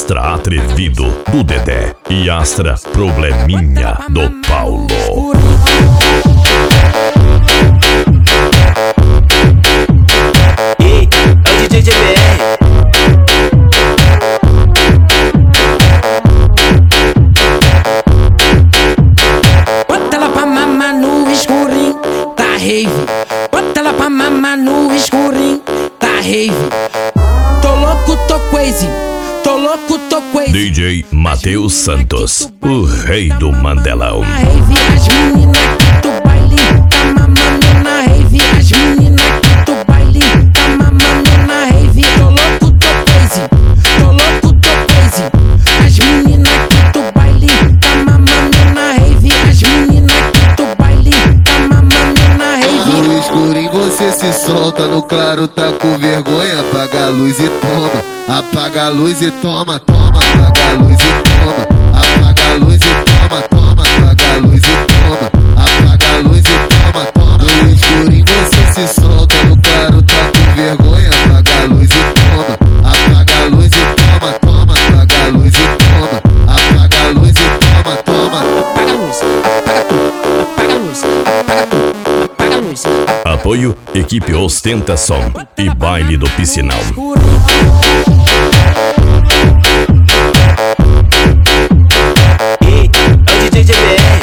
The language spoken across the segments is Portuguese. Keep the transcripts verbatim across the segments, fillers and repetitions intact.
Astra Atrevido do Dedé e Astra Probleminha do Paulo. E é o D J G B R. Bota ela pra mamar no escurinho, tá rave. Bota ela pra mamar no escurinho, tá rave. Tô louco, tô crazy. Tô louco, tô crazy. D J Matheus Santos, o rei do Mandelão. Na rave, as meninas que tu baile, tá mamando na rave. As meninas que tu baile, tá mamando na rave. Tô louco, tô crazy. Tô louco, tô crazy. As meninas que tu baile, tá mamando na rave. As meninas que tu baile, tá mamando na rave. No escurinho você se solta, no claro tá com vergonha. Apaga a luz e toma. Apaga a luz e toma, toma. Apaga a luz e toma. Apaga a luz e toma, toma. Apaga a luz e toma. Apaga a luz e toma, toma. No escurinho você se solta, no claro tá com vergonha. Apaga a luz e toma. Apaga a luz e toma, toma. Apaga a luz e toma. Apaga a luz e toma, toma. Apaga a luz, apaga tudo. Apaga a luz, apaga tudo. Apaga a luz. Apoio Equipe Ostentação e Baile do Piscinão. E é o D J G B R.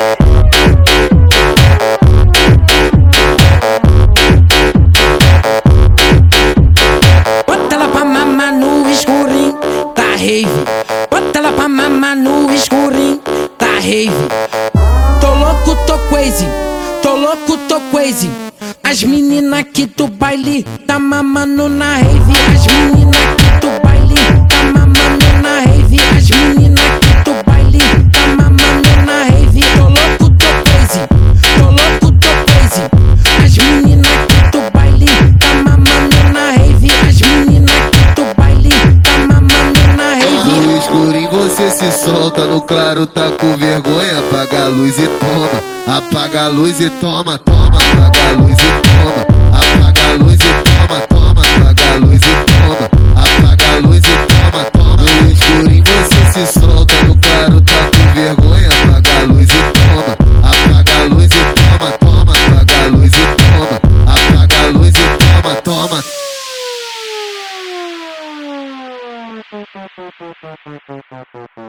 Bota ela pra mamar no escurinho, tá rave. Bota ela pra mamar no escurinho, tá rave. Tô louco, tô crazy. Tô louco, tô crazy. As meninas que tu baile, tá mamando na rave. As meninas que tu baile, tá mamando na rave. As meninas que tu baile, tá mamando na rave. Tô louco, tô crazy. Tô louco, tô crazy. As meninas que tu baile, tá mamando na rave. As meninas que tu baile, tá mamando na rave. No escurinho você se solta, no claro tá com vergonha. Apaga a luz e toma. Apaga a luz e toma, toma. Apaga a luz e toma. Apaga a luz e toma, toma. Apaga a luz e toma. Apaga a luz e toma, toma. No escurinho você se solta, no claro tá com vergonha. Apaga a luz e toma. Apaga a luz e toma, toma. Apaga a luz e toma. Apaga a luz e toma, toma. Thank you.